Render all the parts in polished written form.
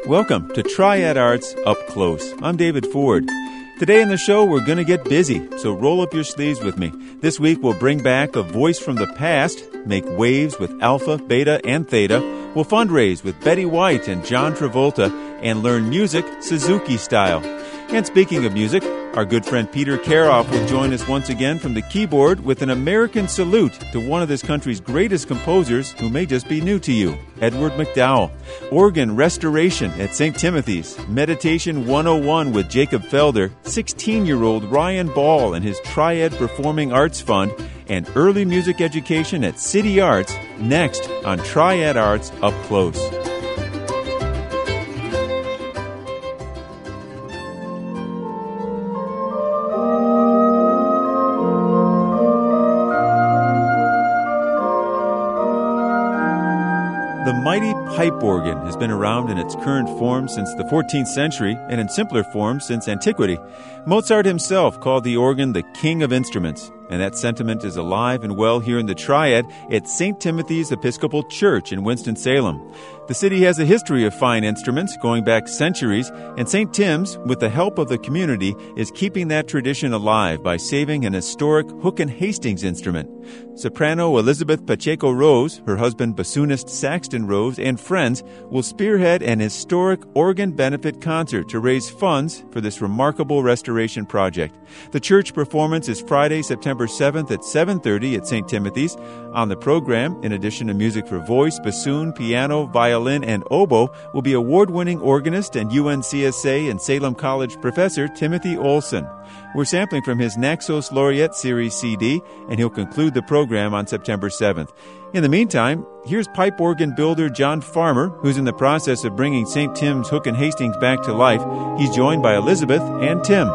Welcome to Triad Arts Up Close. I'm David Ford. Today in the show, we're going to get busy, so roll up your sleeves with me. This week, we'll bring back a voice from the past, make waves with Alpha, Beta, and Theta. We'll fundraise with Betty White and John Travolta, and learn music Suzuki style. And speaking of music, our good friend Peter Karoff will join us once again from the keyboard with an American salute to one of this country's greatest composers who may just be new to you, Edward McDowell. Organ restoration at St. Timothy's, Meditation 101 with Jacob Felder, 16-year-old Ryan Ball and his Triad Performing Arts Fund, and early music education at City Arts, next on Triad Arts Up Close. The mighty pipe organ has been around in its current form since the 14th century and in simpler forms since antiquity. Mozart himself called the organ the king of instruments, and that sentiment is alive and well here in the Triad at St. Timothy's Episcopal Church in Winston-Salem. The city has a history of fine instruments going back centuries, and St. Tim's, with the help of the community, is keeping that tradition alive by saving an historic Hook and Hastings instrument. Soprano Elizabeth Pacheco Rose, her husband bassoonist Saxton Rose, and friends will spearhead an historic organ benefit concert to raise funds for this remarkable restoration project. The church performance is Friday, September 7th at 7:30 at St. Timothy's. On the program, in addition to music for voice, bassoon, piano, violin, and oboe, will be award-winning organist and UNCSA and Salem College professor Timothy Olson. We're sampling from his Naxos Laureate Series CD, and he'll conclude the program on September 7th. In the meantime, here's pipe organ builder John Farmer, who's in the process of bringing St. Tim's Hook and Hastings back to life. He's joined by Elizabeth and Tim.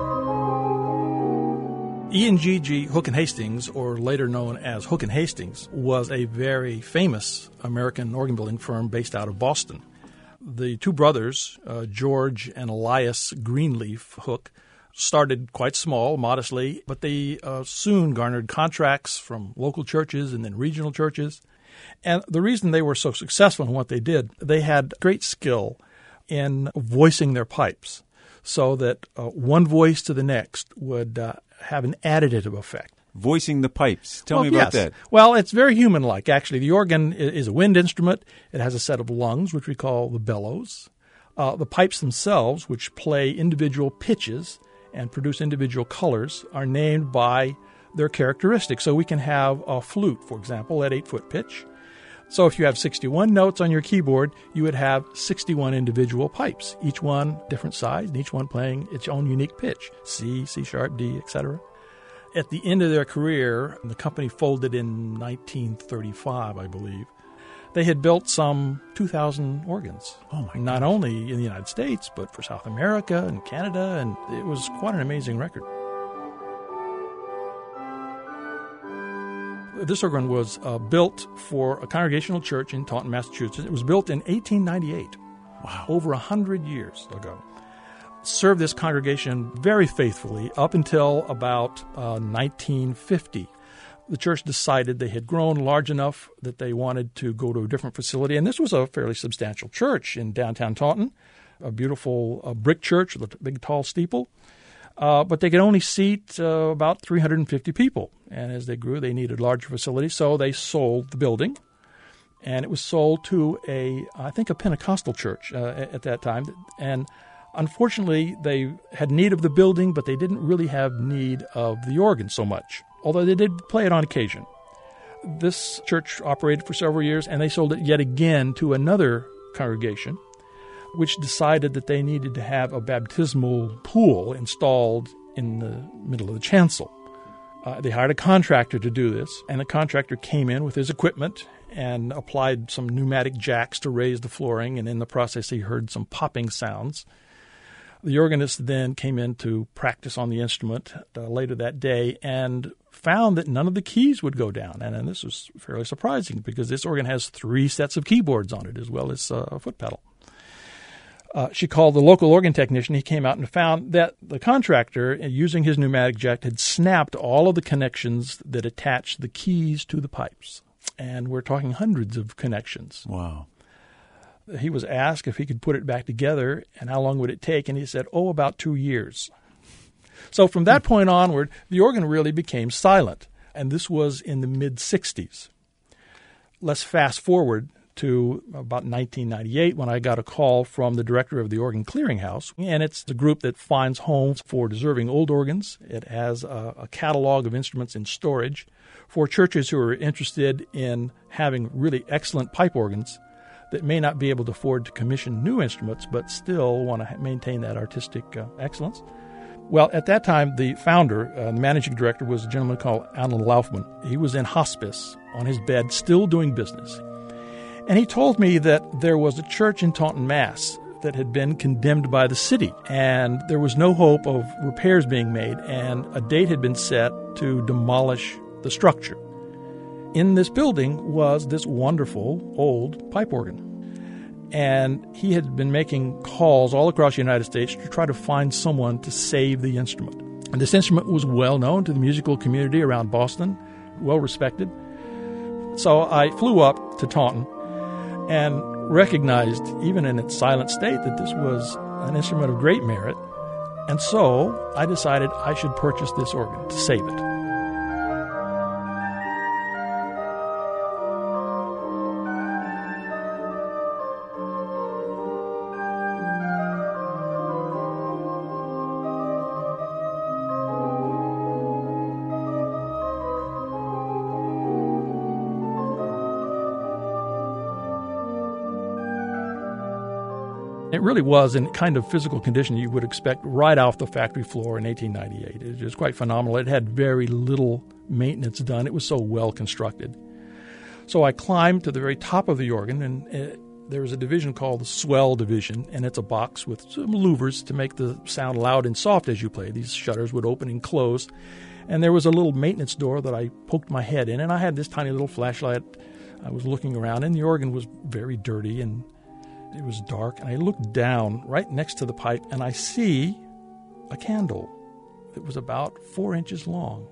E&GG Hook and Hastings, or later known as Hook and Hastings, was a very famous American organ building firm based out of Boston. The two brothers, George and Elias Greenleaf Hook, started quite small, modestly, but they soon garnered contracts from local churches and then regional churches. And the reason they were so successful in what they did, they had great skill in voicing their pipes so that one voice to the next would have an additive effect. Voicing the pipes. Tell me about that. Well, it's very human-like, actually. The organ is a wind instrument. It has a set of lungs, which we call the bellows. The pipes themselves, which play individual pitches and produce individual colors, are named by their characteristics. So we can have a flute, for example, at 8-foot pitch. So if you have 61 notes on your keyboard, you would have 61 individual pipes, each one different size, and each one playing its own unique pitch, C, C-sharp, D, etc. At the end of their career, the company folded in 1935, I believe. They had built some 2,000 organs, not only in the United States, but for South America and Canada, and it was quite an amazing record. This organ was built for a congregational church in Taunton, Massachusetts. It was built in 1898, over 100 years ago. Served this congregation very faithfully up until about 1950. The church decided they had grown large enough that they wanted to go to a different facility. And this was a fairly substantial church in downtown Taunton, a beautiful brick church with a big, tall steeple. But they could only seat about 350 people. And as they grew, they needed larger facilities. So they sold the building. And it was sold to I think a Pentecostal church at that time. And unfortunately, they had need of the building, but they didn't really have need of the organ so much, although they did play it on occasion. This church operated for several years, and they sold it yet again to another congregation, which decided that they needed to have a baptismal pool installed in the middle of the chancel. They hired a contractor to do this, and the contractor came in with his equipment and applied some pneumatic jacks to raise the flooring, and in the process he heard some popping sounds. The organist then came in to practice on the instrument later that day and found that none of the keys would go down. And this was fairly surprising because this organ has 3 sets of keyboards on it as well as a foot pedal. She called the local organ technician. He came out and found that the contractor, using his pneumatic jack, had snapped all of the connections that attached the keys to the pipes. And we're talking hundreds of connections. Wow. He was asked if he could put it back together and how long would it take, and he said, about 2 years. So from that point onward, the organ really became silent, and this was in the mid-'60s. Let's fast forward to about 1998 when I got a call from the director of the Organ Clearinghouse, and it's a group that finds homes for deserving old organs. It has a catalog of instruments in storage for churches who are interested in having really excellent pipe organs that may not be able to afford to commission new instruments but still want to maintain that artistic excellence. Well, at that time, the founder, the managing director, was a gentleman called Alan Laufman. He was in hospice on his bed, still doing business. And he told me that there was a church in Taunton, Mass. that had been condemned by the city, and there was no hope of repairs being made, and a date had been set to demolish the structure. In this building was this wonderful old pipe organ. And he had been making calls all across the United States to try to find someone to save the instrument. And this instrument was well known to the musical community around Boston, well respected. So I flew up to Taunton and recognized, even in its silent state, that this was an instrument of great merit. And so I decided I should purchase this organ to save it. It really was in kind of physical condition you would expect right off the factory floor in 1898. It was quite phenomenal. It had very little maintenance done. It was so well constructed. So I climbed to the very top of the organ, and there was a division called the swell division, and it's a box with some louvers to make the sound loud and soft as you play. These shutters would open and close. And there was a little maintenance door that I poked my head in, and I had this tiny little flashlight. I was looking around, and the organ was very dirty, and it was dark, and I looked down right next to the pipe, and I see a candle that was about 4 inches long.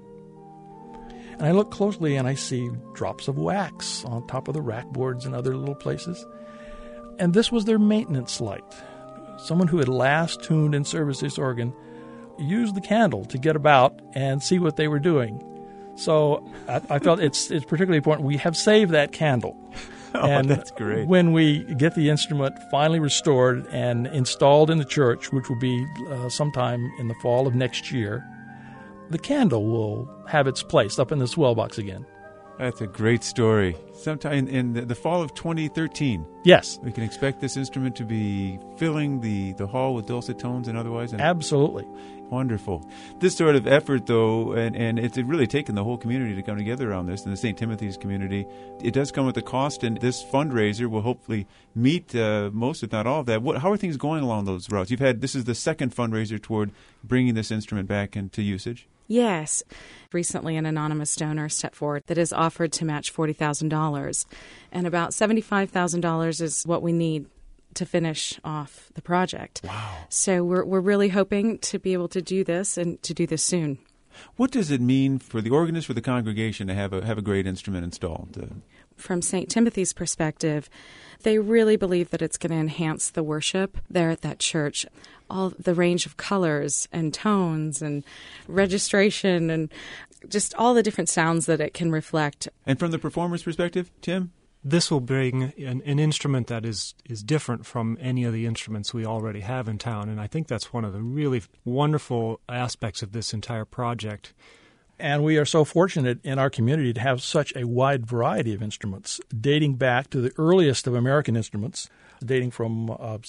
And I look closely, and I see drops of wax on top of the rack boards and other little places. And this was their maintenance light. Someone who had last tuned and serviced this organ used the candle to get about and see what they were doing. So I felt it's particularly important. We have saved that candle. And that's great. When we get the instrument finally restored and installed in the church, which will be sometime in the fall of next year, the candle will have its place up in the swell box again. That's a great story. Sometime in the fall of 2013. Yes. We can expect this instrument to be filling the hall with dulcet tones and otherwise. Absolutely. Wonderful. This sort of effort, though, and it's really taken the whole community to come together around this, and the St. Timothy's community, it does come with a cost, and this fundraiser will hopefully meet most, if not all, of that. How are things going along those routes? This is the second fundraiser toward bringing this instrument back into usage. Yes. Recently, an anonymous donor stepped forward that is offered to match $40,000, and about $75,000 is what we need to finish off the project. Wow. So we're really hoping to be able to do this and to do this soon. What does it mean for the organist, for the congregation, to have a great instrument installed? From St. Timothy's perspective, they really believe that it's going to enhance the worship there at that church. All the range of colors and tones and registration and just all the different sounds that it can reflect. And from the performer's perspective, Tim? This will bring an instrument that is different from any of the instruments we already have in town, and I think that's one of the really wonderful aspects of this entire project. And we are so fortunate in our community to have such a wide variety of instruments, dating back to the earliest of American instruments, dating from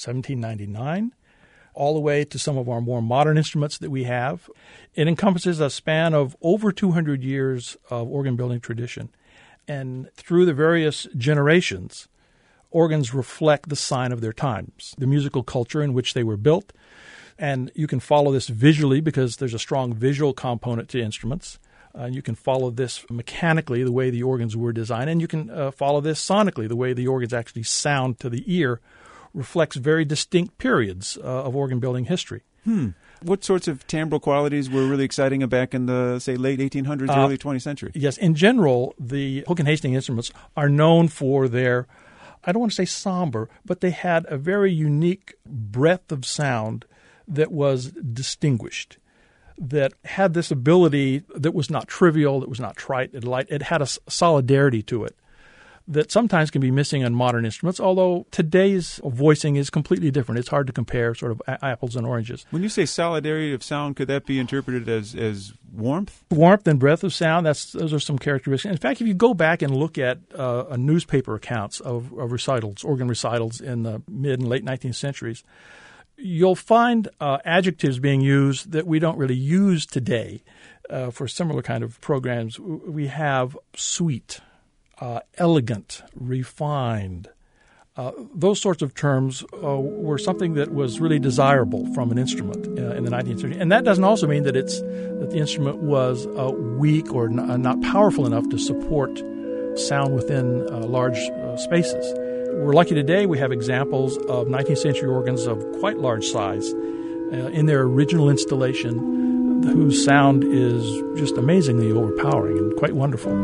1799, all the way to some of our more modern instruments that we have. It encompasses a span of over 200 years of organ building tradition. And through the various generations, organs reflect the sign of their times, the musical culture in which they were built. And you can follow this visually because there's a strong visual component to instruments. You can follow this mechanically, the way the organs were designed. And you can follow this sonically, the way the organs actually sound to the ear reflects very distinct periods of organ building history. What sorts of timbral qualities were really exciting back in the, say, late 1800s, early 20th century? Yes, in general, the Hook and Hastings instruments are known for their I don't want to say somber, but they had a very unique breadth of sound that was distinguished, that had this ability that was not trivial, that was not trite, it had a solidarity to it that sometimes can be missing on modern instruments, although today's voicing is completely different. It's hard to compare sort of apples and oranges. When you say solidarity of sound, could that be interpreted as warmth? Warmth and breadth of sound, those are some characteristics. In fact, if you go back and look at newspaper accounts of recitals, organ recitals in the mid and late 19th centuries, you'll find adjectives being used that we don't really use today for similar kind of programs. We have sweet, elegant, refined. Those sorts of terms were something that was really desirable from an instrument in the 19th century. And that doesn't also mean that the instrument was weak or not powerful enough to support sound within large spaces. We're lucky today we have examples of 19th century organs of quite large size in their original installation whose sound is just amazingly overpowering and quite wonderful.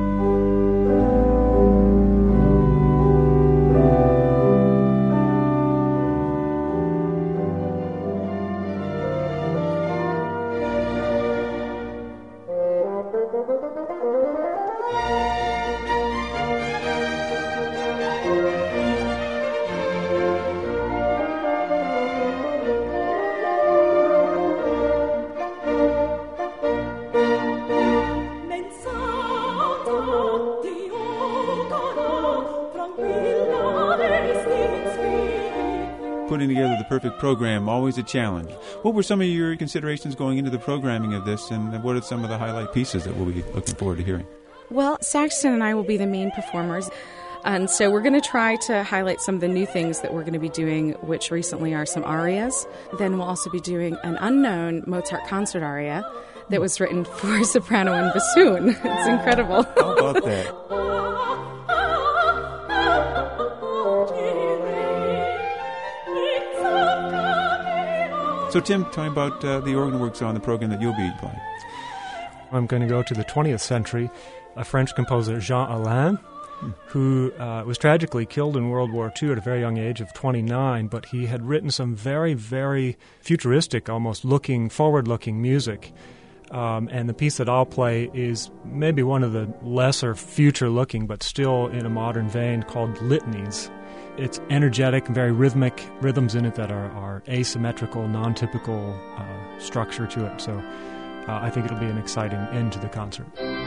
Putting together the perfect program, always a challenge. What were some of your considerations going into the programming of this, and what are some of the highlight pieces that we'll be looking forward to hearing? Well, Saxton and I will be the main performers, and so we're going to try to highlight some of the new things that we're going to be doing, which recently are some arias. Then we'll also be doing an unknown Mozart concert aria that was written for soprano and bassoon. It's incredible. How about that? So, Tim, tell me about the organ works on the program that you'll be playing. I'm going to go to the 20th century. A French composer, Jean Alain, who was tragically killed in World War II at a very young age of 29, but he had written some very, very futuristic, almost forward-looking music. And the piece that I'll play is maybe one of the lesser future-looking, but still in a modern vein, called Litanies. It's energetic and very rhythmic, rhythms in it that are asymmetrical, non-typical structure to it. So I think it'll be an exciting end to the concert.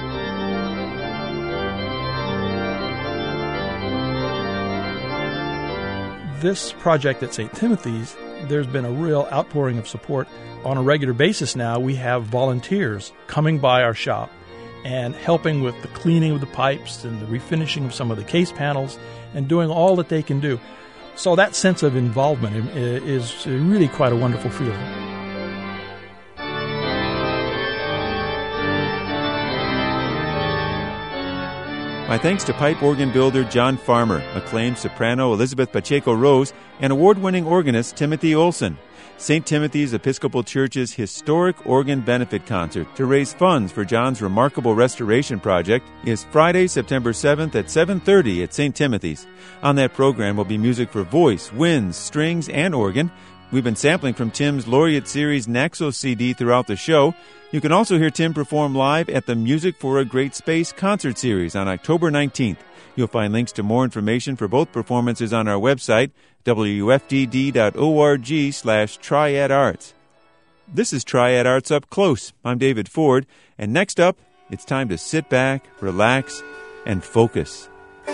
This project at St. Timothy's, there's been a real outpouring of support. On a regular basis now, we have volunteers coming by our shop and helping with the cleaning of the pipes and the refinishing of some of the case panels and doing all that they can do. So that sense of involvement is really quite a wonderful feeling. My thanks to pipe organ builder John Farmer, acclaimed soprano Elizabeth Pacheco-Rose, and award-winning organist Timothy Olson. St. Timothy's Episcopal Church's historic organ benefit concert to raise funds for John's remarkable restoration project is Friday, September 7th at 7:30 at St. Timothy's. On that program will be music for voice, winds, strings, and organ. We've been sampling from Tim's Laureate Series Naxos CD throughout the show. You can also hear Tim perform live at the Music for a Great Space concert series on October 19th. You'll find links to more information for both performances on our website, wfdd.org/triadarts. This is Triad Arts Up Close. I'm David Ford, and next up, it's time to sit back, relax, and focus.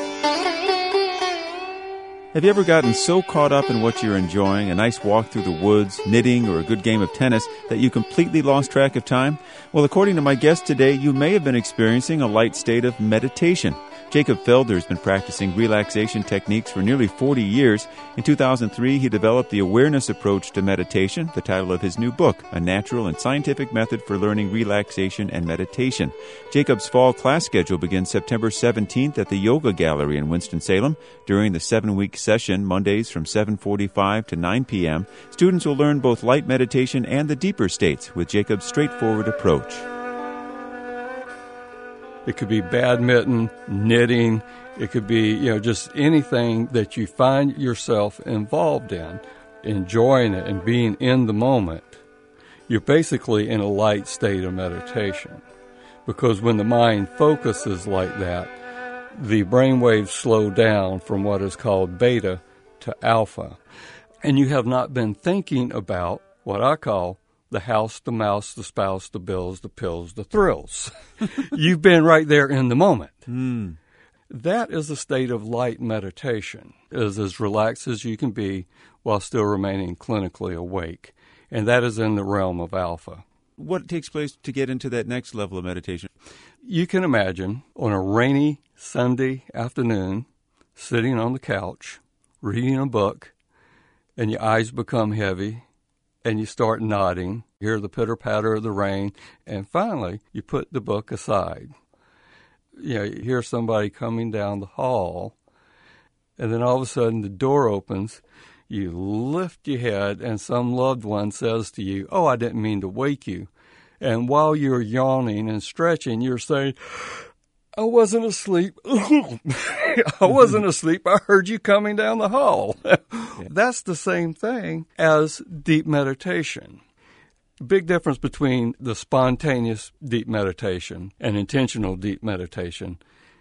Have you ever gotten so caught up in what you're enjoying, a nice walk through the woods, knitting, or a good game of tennis, that you completely lost track of time? Well, according to my guest today, you may have been experiencing a light state of meditation. Jacob Felder has been practicing relaxation techniques for nearly 40 years. In 2003, he developed the Awareness Approach to Meditation, the title of his new book, A Natural and Scientific Method for Learning Relaxation and Meditation. Jacob's fall class schedule begins September 17th at the Yoga Gallery in Winston-Salem. During the 7-week session, Mondays from 7:45 to 9 p.m., students will learn both light meditation and the deeper states with Jacob's straightforward approach. It could be badminton, knitting. It could be, just anything that you find yourself involved in, enjoying it and being in the moment. You're basically in a light state of meditation. Because when the mind focuses like that, the brainwaves slow down from what is called beta to alpha. And you have not been thinking about what I call the house, the mouse, the spouse, the bills, the pills, the thrills. You've been right there in the moment. That is a state of light meditation. It is as relaxed as you can be while still remaining clinically awake. And that is in the realm of alpha. What takes place to get into that next level of meditation? You can imagine on a rainy Sunday afternoon, sitting on the couch, reading a book, and your eyes become heavy, and you start nodding, hear the pitter-patter of the rain, and finally you put the book aside. You hear somebody coming down the hall, and then all of a sudden the door opens, you lift your head, and some loved one says to you, "Oh, I didn't mean to wake you." And while you're yawning and stretching, you're saying, "I wasn't asleep. I wasn't asleep. I heard you coming down the hall." That's the same thing as deep meditation. Big difference between the spontaneous deep meditation and intentional deep meditation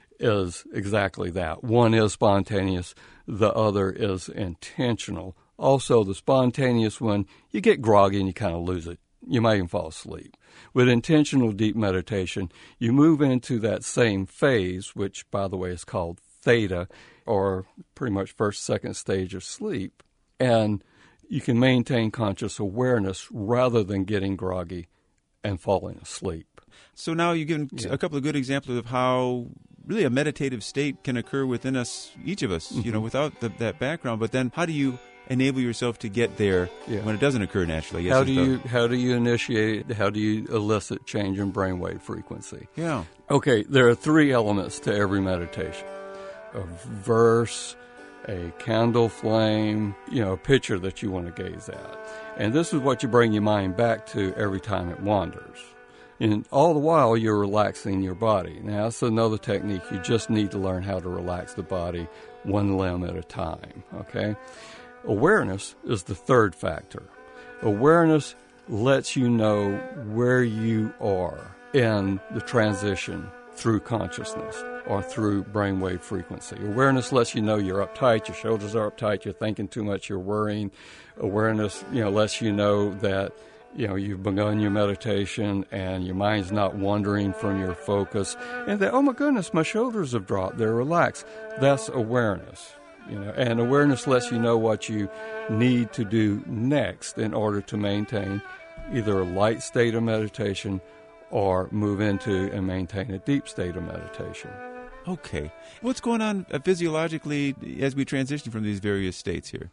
is exactly that. One is spontaneous, the other is intentional. Also, the spontaneous one, you get groggy and you kind of lose it. You might even fall asleep. With intentional deep meditation, you move into that same phase, which, by the way, is called theta, or pretty much first, second stage of sleep. And you can maintain conscious awareness rather than getting groggy and falling asleep. So now you've given a couple of good examples of how really a meditative state can occur within us, each of us, without that background. But then how do you enable yourself to get there when it doesn't occur naturally? How do you initiate it? How do you elicit change in brainwave frequency? Yeah. Okay, there are three elements to every meditation. A verse, a candle flame, a picture that you want to gaze at. And this is what you bring your mind back to every time it wanders. And all the while, you're relaxing your body. Now, that's another technique. You just need to learn how to relax the body one limb at a time, okay? Awareness is the third factor. Awareness lets you know where you are in the transition through consciousness or through brainwave frequency. Awareness lets you know you're uptight, your shoulders are uptight, you're thinking too much, you're worrying. Awareness, lets you know that, you've begun your meditation and your mind's not wandering from your focus. And that, oh my goodness, my shoulders have dropped, they're relaxed. That's awareness. And awareness lets you know what you need to do next in order to maintain either a light state of meditation or move into and maintain a deep state of meditation. Okay. What's going on physiologically as we transition from these various states here?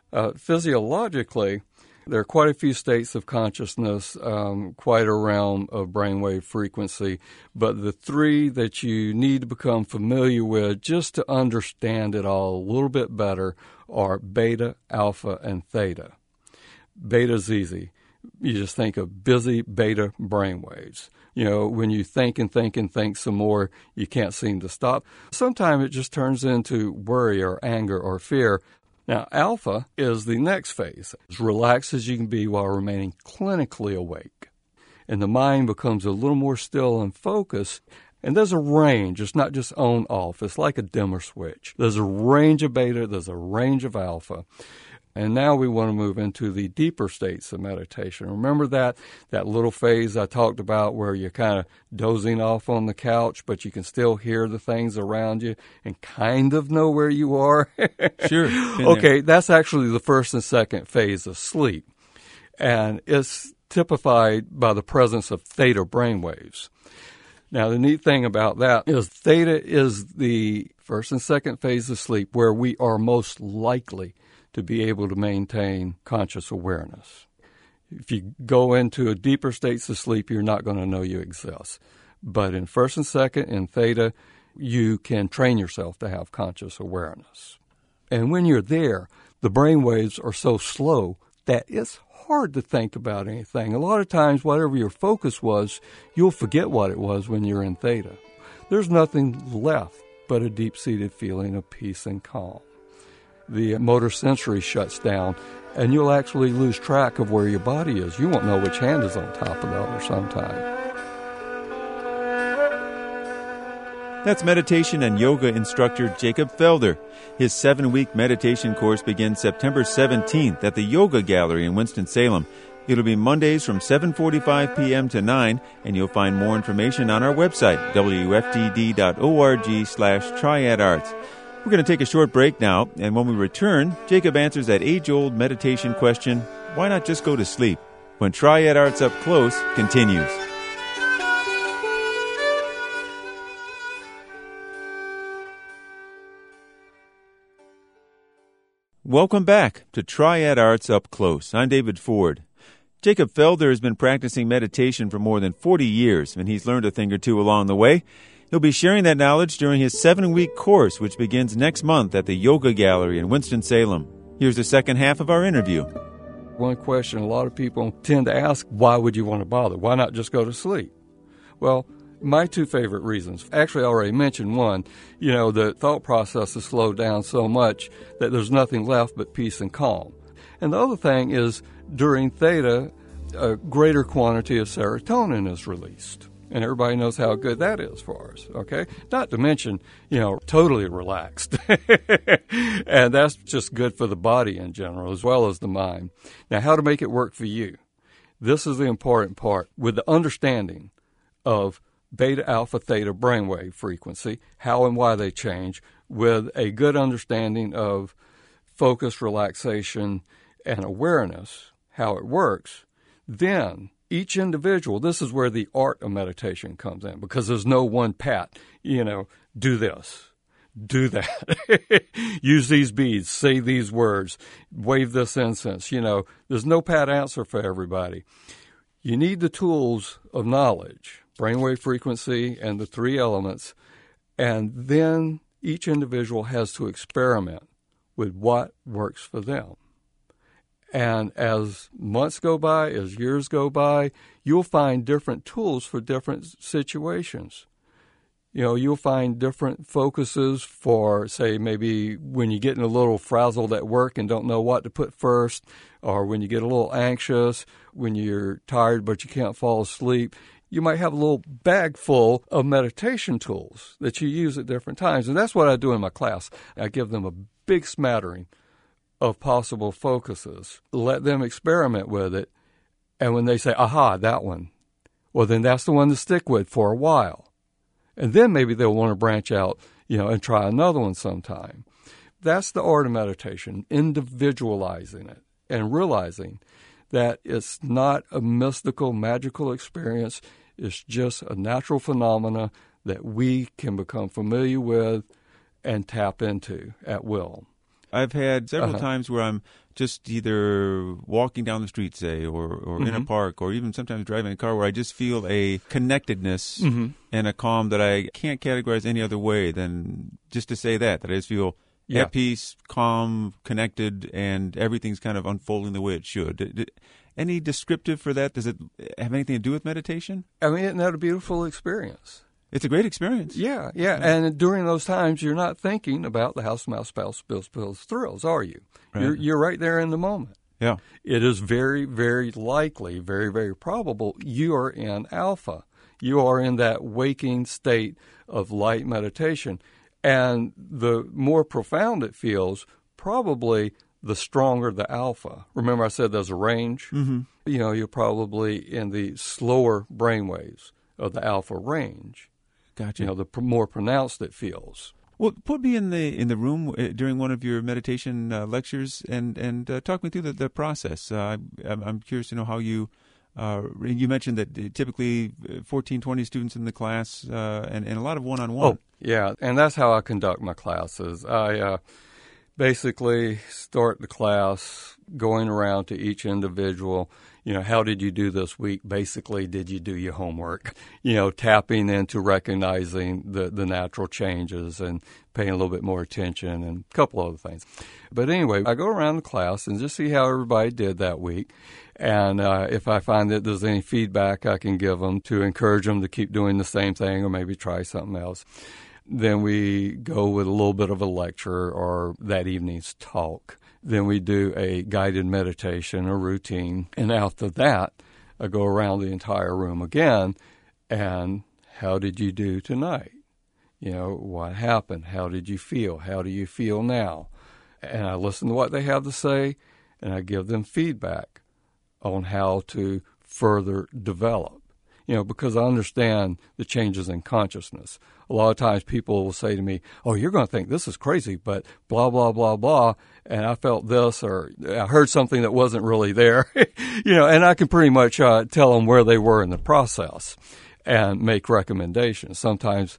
Physiologically, there are quite a few states of consciousness, quite a realm of brainwave frequency, but the three that you need to become familiar with just to understand it all a little bit better are beta, alpha, and theta. Beta's easy. You just think of busy beta brainwaves. When you think and think and think some more, you can't seem to stop. Sometimes it just turns into worry or anger or fear. Now, alpha is the next phase, as relaxed as you can be while remaining clinically awake. And the mind becomes a little more still and focused. And there's a range. It's not just on off. It's like a dimmer switch. There's a range of beta. There's a range of alpha. And now we want to move into the deeper states of meditation. Remember that little phase I talked about where you're kind of dozing off on the couch, but you can still hear the things around you and kind of know where you are? Sure. Okay, that's actually the first and second phase of sleep. And it's typified by the presence of theta brainwaves. Now, the neat thing about that is theta is the first and second phase of sleep where we are most likely to be able to maintain conscious awareness. If you go into a deeper states of sleep, you're not going to know you exist. But in first and second, in theta, you can train yourself to have conscious awareness. And when you're there, the brain waves are so slow that it's hard to think about anything. A lot of times, whatever your focus was, you'll forget what it was when you're in theta. there's nothing left but a deep-seated feeling of peace and calm. The motor sensory shuts down, and you'll actually lose track of where your body is. You won't know which hand is on top of the other sometime. That's meditation and yoga instructor Jacob Felder. His 7-week meditation course begins September 17th at the Yoga Gallery in Winston-Salem. It'll be Mondays from 7:45 p.m. to 9, and you'll find more information on our website, wftd.org/triadarts. We're going to take a short break now, and when we return, Jacob answers that age-old meditation question, why not just go to sleep? When Triad Arts Up Close continues. Welcome back to Triad Arts Up Close. I'm David Ford. Jacob Felder has been practicing meditation for more than 40 years, and he's learned a thing or two along the way. He'll be sharing that knowledge during his 7-week course, which begins next month at the Yoga Gallery in Winston-Salem. Here's the second half of our interview. One question a lot of people tend to ask, why would you want to bother? Why not just go to sleep? Well, my 2 favorite reasons. Actually, I already mentioned one. The thought process is slowed down so much that there's nothing left but peace and calm. And the other thing is, during theta, a greater quantity of serotonin is released. And everybody knows how good that is for us, okay? Not to mention, totally relaxed. And that's just good for the body in general, as well as the mind. Now, how to make it work for you. This is the important part. With the understanding of beta, alpha, theta brainwave frequency, how and why they change, with a good understanding of focus, relaxation, and awareness, how it works, then each individual, this is where the art of meditation comes in, because there's no one pat, do this, do that, use these beads, say these words, wave this incense, there's no pat answer for everybody. You need the tools of knowledge, brainwave frequency and the 3 elements, and then each individual has to experiment with what works for them. And as months go by, as years go by, you'll find different tools for different situations. You'll find different focuses for, say, maybe when you're getting a little frazzled at work and don't know what to put first, or when you get a little anxious, when you're tired but you can't fall asleep. You might have a little bag full of meditation tools that you use at different times. And that's what I do in my class. I give them a big smattering of possible focuses, let them experiment with it, and when they say, aha, that one, well, then that's the one to stick with for a while. And then maybe they'll want to branch out, and try another one sometime. That's the art of meditation, individualizing it and realizing that it's not a mystical, magical experience. It's just a natural phenomena that we can become familiar with and tap into at will. I've had several times where I'm just either walking down the street, say, or in a park, or even sometimes driving a car, where I just feel a connectedness and a calm that I can't categorize any other way than just to say that I just feel at peace, calm, connected, and everything's kind of unfolding the way it should. Any descriptive for that? Does it have anything to do with meditation? I mean, isn't that a beautiful experience? It's a great experience. Yeah. And during those times, you're not thinking about the house, mouse, spouse, spills, pills, thrills, are you? Right. You're right there in the moment. Yeah. It is very, very likely, very, very probable you are in alpha. You are in that waking state of light meditation. And the more profound it feels, probably the stronger the alpha. Remember I said there's a range? Mm-hmm. You're probably in the slower brainwaves of the alpha range. Gotcha. The more pronounced it feels. Well, put me in the room during one of your meditation lectures and talk me through the process. I'm curious to know how you mentioned that typically 14, 20 students in the class and a lot of one-on-one. Oh, yeah, and that's how I conduct my classes. I basically start the class going around to each individual, How did you do this week? Basically, did you do your homework? Tapping into recognizing the natural changes and paying a little bit more attention and a couple other things. But anyway, I go around the class and just see how everybody did that week. And if I find that there's any feedback I can give them to encourage them to keep doing the same thing or maybe try something else, then we go with a little bit of a lecture or that evening's talk. Then we do a guided meditation or routine. And after that, I go around the entire room again. And how did you do tonight? What happened? How did you feel? How do you feel now? And I listen to what they have to say, and I give them feedback on how to further develop. Because I understand the changes in consciousness. A lot of times people will say to me, oh, you're going to think this is crazy, but blah, blah, blah, blah, and I felt this, or I heard something that wasn't really there, and I can pretty much tell them where they were in the process and make recommendations. Sometimes,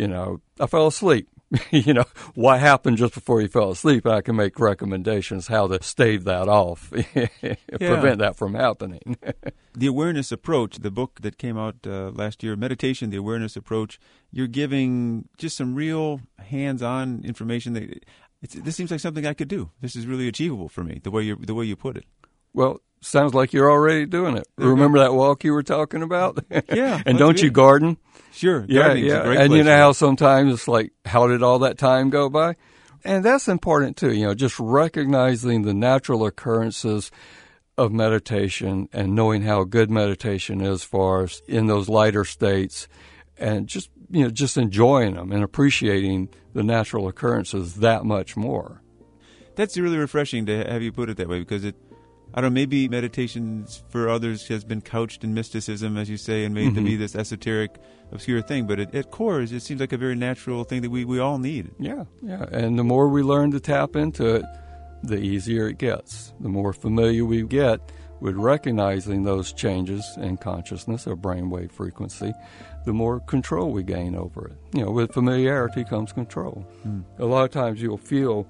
I fell asleep. What happened just before you fell asleep, I can make recommendations how to stave that off, prevent that from happening. The awareness approach, the book that came out last year, Meditation, the Awareness Approach, you're giving just some real hands-on information. This seems like something I could do. This is really achievable for me, the way you put it. Well, sounds like you're already doing it. Remember that walk you were talking about? Yeah. And don't you garden? Sure. Yeah. A great And place. you know how sometimes it's like, how did all that time go by? And that's important too, just recognizing the natural occurrences of meditation and knowing how good meditation is for us in those lighter states, and just enjoying them and appreciating the natural occurrences that much more. That's really refreshing to have you put it that way, because maybe meditation for others has been couched in mysticism, as you say, and made to be this esoteric, obscure thing. But at core, it seems like a very natural thing that we all need. Yeah. And the more we learn to tap into it, the easier it gets. The more familiar we get with recognizing those changes in consciousness or brainwave frequency, the more control we gain over it. With familiarity comes control. A lot of times you'll feel,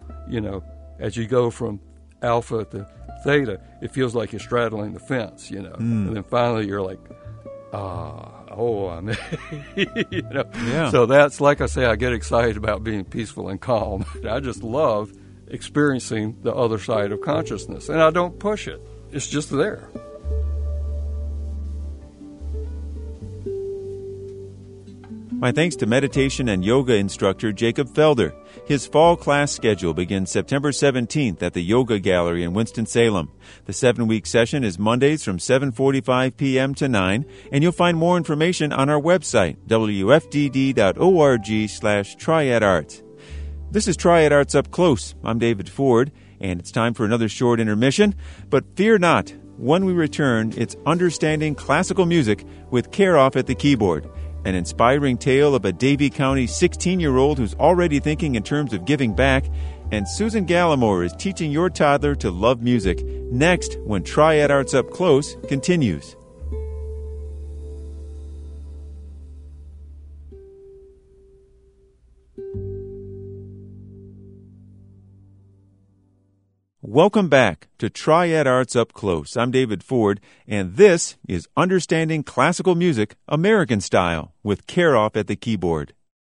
as you go from alpha to theta, it feels like you're straddling the fence, and then finally you're like, I'm Yeah. So that's, like I say, I get excited about being peaceful and calm. I just love experiencing the other side of consciousness, and I don't push it. It's just there. My thanks to meditation and yoga instructor Jacob Felder. His fall class schedule begins September 17th at the Yoga Gallery in Winston-Salem. The 7-week session is Mondays from 7:45 p.m. to 9, and you'll find more information on our website, wfdd.org/triadarts. This is Triad Arts Up Close. I'm David Ford, and it's time for another short intermission. But fear not, when we return, it's Understanding Classical Music with Karoff at the keyboard. An inspiring tale of a Davie County 16-year-old who's already thinking in terms of giving back. And Susan Gallimore is teaching your toddler to love music. Next, when Triad Arts Up Close continues. Welcome back to Triad Arts Up Close. I'm David Ford, and this is Understanding Classical Music, American Style, with Karoff at the keyboard.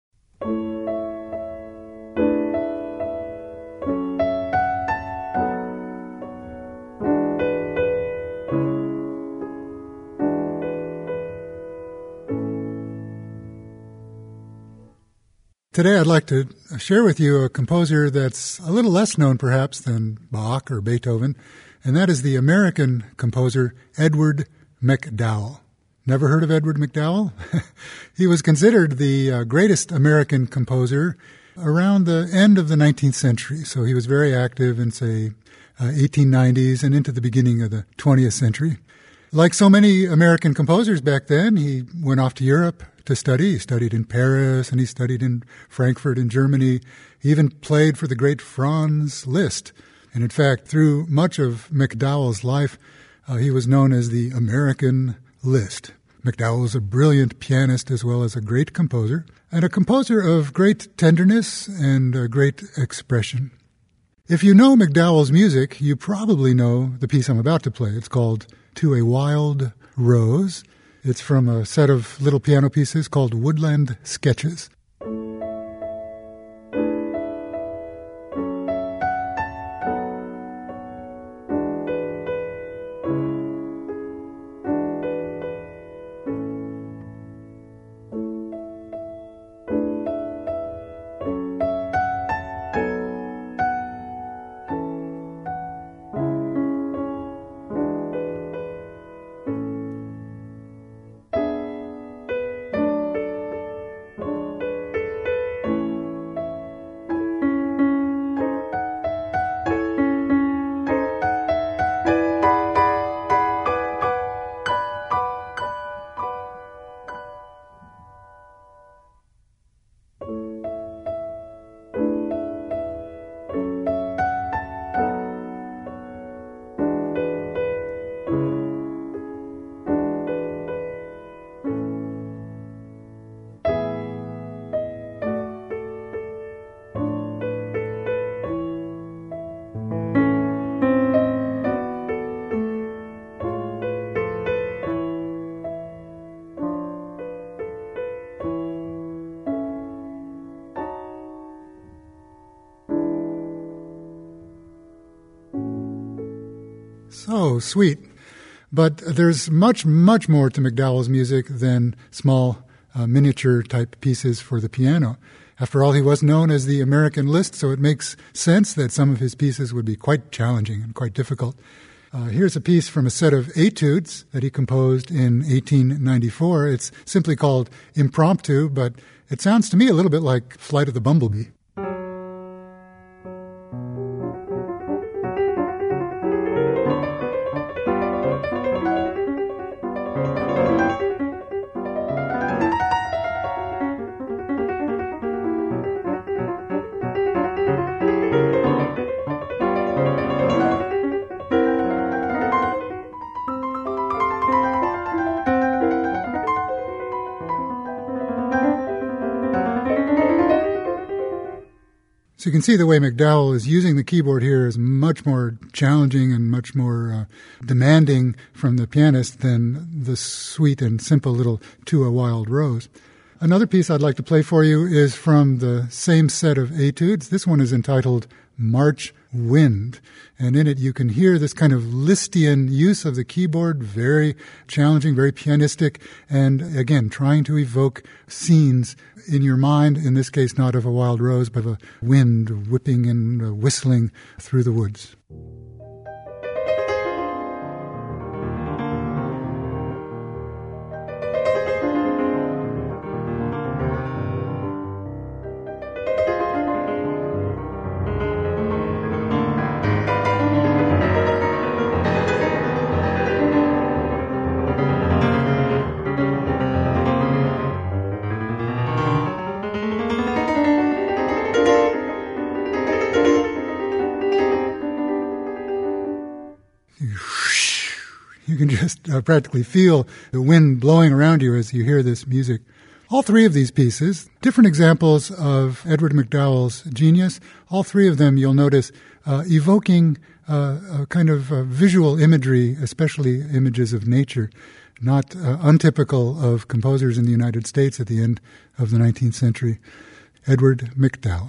Today I'd like to share with you a composer that's a little less known perhaps than Bach or Beethoven, and that is the American composer Edward MacDowell. Never heard of Edward MacDowell? He was considered the greatest American composer around the end of the 19th century, so he was very active in, say, 1890s and into the beginning of the 20th century. Like so many American composers back then, he went off to Europe to study. He studied in Paris and he studied in Frankfurt in Germany. He even played for the great Franz Liszt. And in fact, through much of MacDowell's life, he was known as the American Liszt. MacDowell was a brilliant pianist as well as a great composer, and a composer of great tenderness and great expression. If you know MacDowell's music, you probably know the piece I'm about to play. It's called To a Wild Rose. It's from a set of little piano pieces called Woodland Sketches. So sweet. But there's much, much more to MacDowell's music than small miniature-type pieces for the piano. After all, he was known as the American Liszt, so it makes sense that some of his pieces would be quite challenging and quite difficult. Here's a piece from a set of etudes that he composed in 1894. It's simply called Impromptu, but it sounds to me a little bit like Flight of the Bumblebee. So you can see the way MacDowell is using the keyboard here is much more challenging and much more demanding from the pianist than the sweet and simple little To a Wild Rose. Another piece I'd like to play for you is from the same set of etudes. This one is entitled March Wind, and in it you can hear this kind of Lisztian use of the keyboard, very challenging, very pianistic, and again, trying to evoke scenes in your mind, in this case not of a wild rose, but of a wind whipping and whistling through the woods. You can just practically feel the wind blowing around you as you hear this music. All three of these pieces, different examples of Edward MacDowell's genius, all three of them you'll notice evoking a kind of visual imagery, especially images of nature, not untypical of composers in the United States at the end of the 19th century. Edward MacDowell.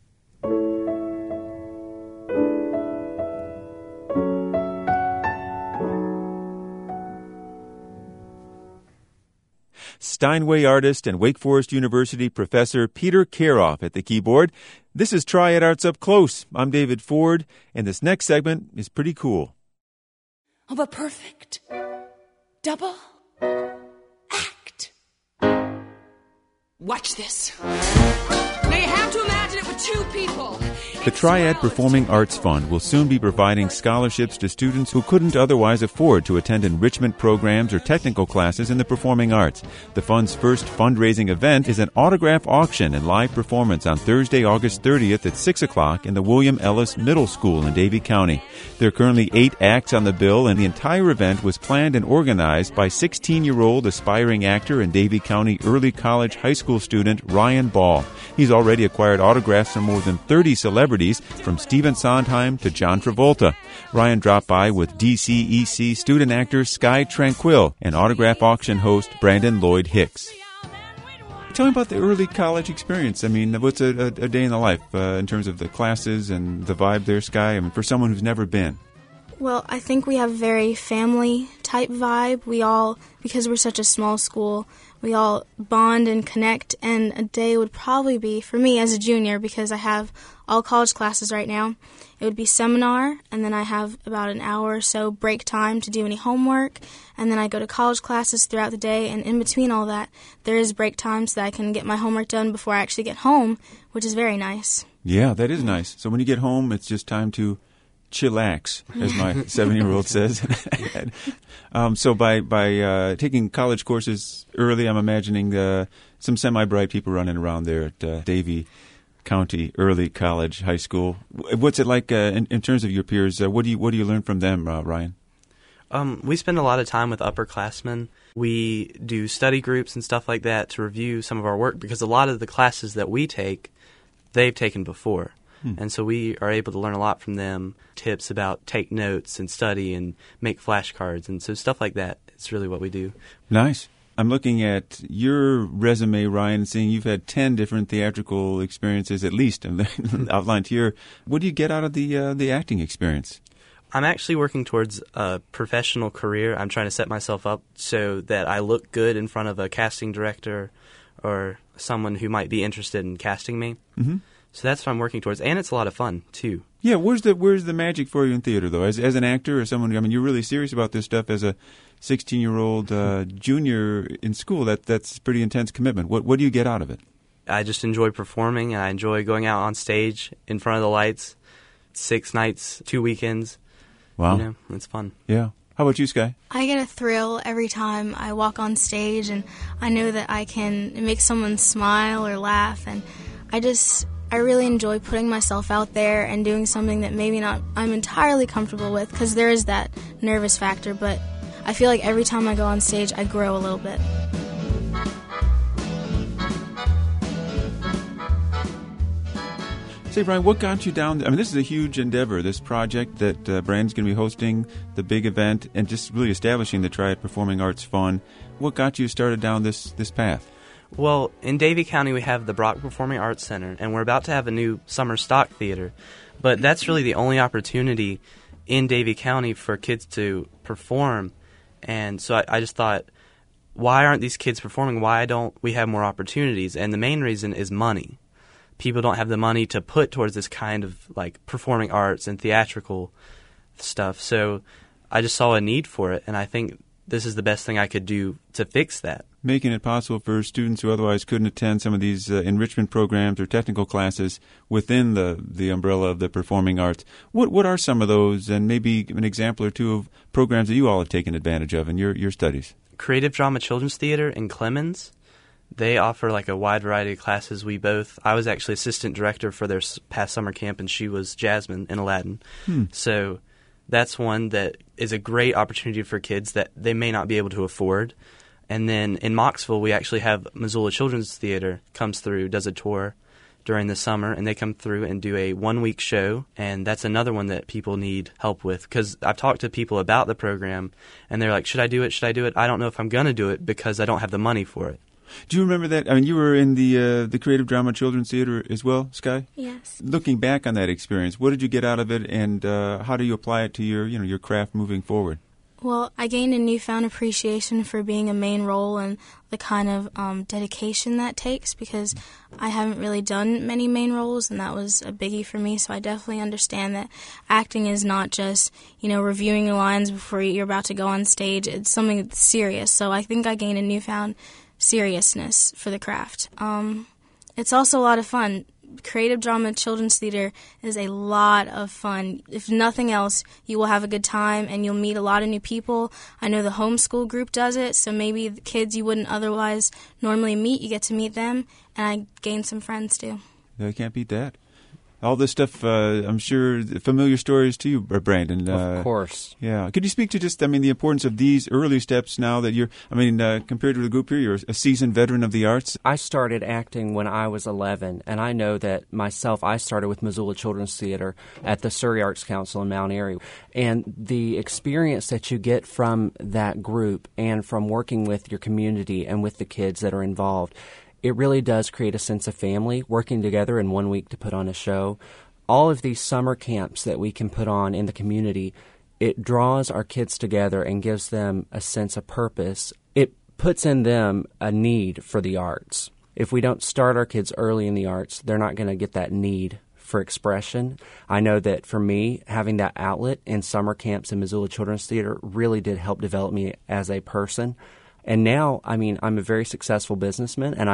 Steinway artist and Wake Forest University professor Peter Karoff at the keyboard. This is Triad Arts Up Close. I'm David Ford, and this next segment is pretty cool. Of a perfect double act. Watch this. Now you have to imagine it with two people. The Triad Performing Arts Fund will soon be providing scholarships to students who couldn't otherwise afford to attend enrichment programs or technical classes in the performing arts. The fund's first fundraising event is an autograph auction and live performance on Thursday, August 30th at 6 o'clock in the William Ellis Middle School in Davie County. There are currently 8 acts on the bill, and the entire event was planned and organized by 16-year-old aspiring actor and Davie County early college high school student Ryan Ball. He's already acquired autographs from more than 30 celebrities, celebrities, from Stephen Sondheim to John Travolta. Ryan dropped by with DCEC student actor Sky Tranquil and autograph auction host Brandon Lloyd Hicks. Tell me about the early college experience. I mean, what's a day in the life in terms of the classes and the vibe there, Sky? I mean, for someone who's never been. Well, I think we have a very family-type vibe. We all, because we're such a small school, we all bond and connect, and a day would probably be, for me as a junior, because I have all college classes right now, it would be seminar, and then I have about an hour or so break time to do any homework, and then I go to college classes throughout the day, and in between all that, there is break time so that I can get my homework done before I actually get home, which is very nice. Yeah, that is nice. So when you get home, it's just time to chillax, as my 7-year-old says. So by taking college courses early, I'm imagining some semi-bright people running around there at Davie County Early College High School. What's it like in terms of your peers? What do you learn from them, Ryan? We spend a lot of time with upperclassmen. We do study groups and stuff like that to review some of our work, because a lot of the classes that we take, they've taken before. And so we are able to learn a lot from them, tips about take notes and study and make flashcards. And so stuff like that is really what we do. Nice. I'm looking at your resume, Ryan, seeing you've had 10 different theatrical experiences at least outlined here. What do you get out of the acting experience? I'm actually working towards a professional career. I'm trying to set myself up so that I look good in front of a casting director or someone who might be interested in casting me. Mm-hmm. So that's what I'm working towards, and it's a lot of fun too. Yeah, where's the magic for you in theater though? As an actor or someone, I mean, you're really serious about this stuff as a 16-year-old junior in school. That's pretty intense commitment. What do you get out of it? I just enjoy performing, and I enjoy going out on stage in front of the lights. 6 nights, 2 weekends. Wow, you know, it's fun. Yeah. How about you, Sky? I get a thrill every time I walk on stage, and I know that I can make someone smile or laugh, and I really enjoy putting myself out there and doing something that maybe not I'm entirely comfortable with, because there is that nervous factor, but I feel like every time I go on stage, I grow a little bit. Say, Brian, what got you down there? I mean, this is a huge endeavor, this project that Brandon's going to be hosting, the big event, and just really establishing the Triad Performing Arts Fund. What got you started down this path? Well, in Davie County, we have the Brock Performing Arts Center, and we're about to have a new summer stock theater. But that's really the only opportunity in Davie County for kids to perform. And so I just thought, why aren't these kids performing? Why don't we have more opportunities? And the main reason is money. People don't have the money to put towards this kind of like performing arts and theatrical stuff. So I just saw a need for it, and I think this is the best thing I could do to fix that. Making it possible for students who otherwise couldn't attend some of these enrichment programs or technical classes within the umbrella of the performing arts. What are some of those, and maybe an example or two of programs that you all have taken advantage of in your studies? Creative Drama Children's Theater in Clemens. They offer like a wide variety of classes. I was actually assistant director for their past summer camp, and she was Jasmine in Aladdin. So that's one that is a great opportunity for kids that they may not be able to afford. And then in Mocksville, we actually have Missoula Children's Theater comes through, does a tour during the summer, and they come through and do a 1-week show, and that's another one that people need help with. Because I've talked to people about the program, and they're like, should I do it? Should I do it? I don't know if I'm going to do it because I don't have the money for it. Do you remember that? I mean, you were in the Creative Drama Children's Theater as well, Sky? Yes. Looking back on that experience, what did you get out of it, and how do you apply it to your craft moving forward? Well, I gained a newfound appreciation for being a main role and the kind of dedication that takes, because I haven't really done many main roles, and that was a biggie for me. So I definitely understand that acting is not just, reviewing your lines before you're about to go on stage. It's something that's serious. So I think I gained a newfound seriousness for the craft. It's also a lot of fun. Creative Drama Children's Theater is a lot of fun. If nothing else, you will have a good time and you'll meet a lot of new people. I know the homeschool group does it, so maybe the kids you wouldn't otherwise normally meet, you get to meet them, and I gained some friends too. I can't beat that. All this stuff, I'm sure, familiar stories to you, Brandon. Of course. Yeah. Could you speak to just, the importance of these early steps now that you're, compared to the group here, you're a seasoned veteran of the arts? I started acting when I was 11, and I know that I started with Missoula Children's Theater at the Surrey Arts Council in Mount Airy. And the experience that you get from that group and from working with your community and with the kids that are involved, it really does create a sense of family, working together in 1 week to put on a show. All of these summer camps that we can put on in the community, it draws our kids together and gives them a sense of purpose. It puts in them a need for the arts. If we don't start our kids early in the arts, they're not going to get that need for expression. I know that for me, having that outlet in summer camps in Missoula Children's Theater really did help develop me as a person. And now, I'm a very successful businessman, and